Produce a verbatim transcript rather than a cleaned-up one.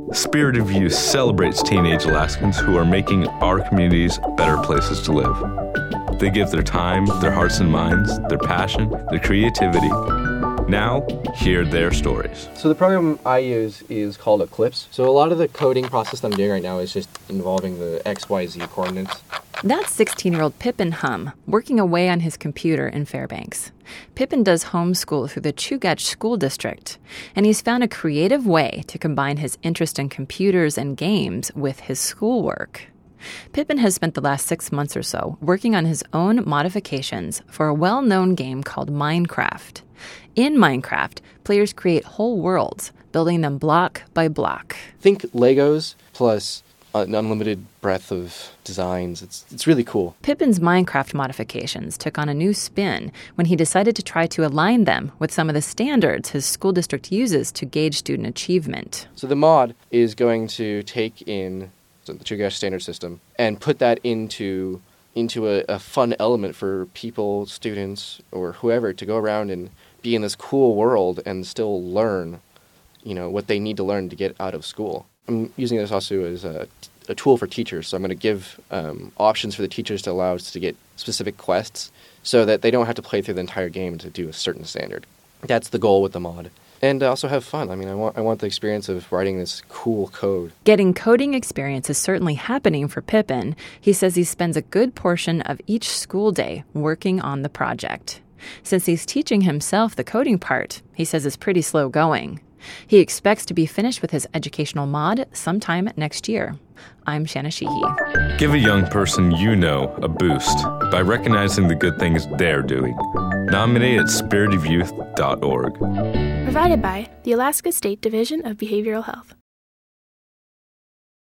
Spirit of Youth celebrates teenage Alaskans who are making our communities better places to live. They give their time, their hearts and minds, their passion, their creativity. Now, hear their stories. So the program I use is called Eclipse. So a lot of the coding process that I'm doing right now is just involving the X Y Z coordinates. That's sixteen-year-old Pippin Hum, working away on his computer in Fairbanks. Pippin does homeschool through the Chugach School District, and he's found a creative way to combine his interest in computers and games with his schoolwork. Pippin has spent the last six months or so working on his own modifications for a well-known game called Minecraft. In Minecraft, players create whole worlds, building them block by block. Think Legos plus an unlimited breadth of designs. It's it's really cool. Pippin's Minecraft modifications took on a new spin when he decided to try to align them with some of the standards his school district uses to gauge student achievement. So the mod is going to take in the Chugach standard system and put that into into a, a fun element for people, students, or whoever to go around and be in this cool world and still learn, you know, what they need to learn to get out of school. I'm using this also as a, a tool for teachers, so I'm going to give um, options for the teachers to allow us to get specific quests so that they don't have to play through the entire game to do a certain standard. That's the goal with the mod. And also have fun. I mean, I want I want the experience of writing this cool code. Getting coding experience is certainly happening for Pippin. He says he spends a good portion of each school day working on the project. Since he's teaching himself the coding part, he says it's pretty slow going. He expects to be finished with his educational mod sometime next year. I'm Shanna Sheehy. Give a young person you know a boost by recognizing the good things they're doing. Nominate at spirit of youth dot org. Provided by the Alaska State Division of Behavioral Health.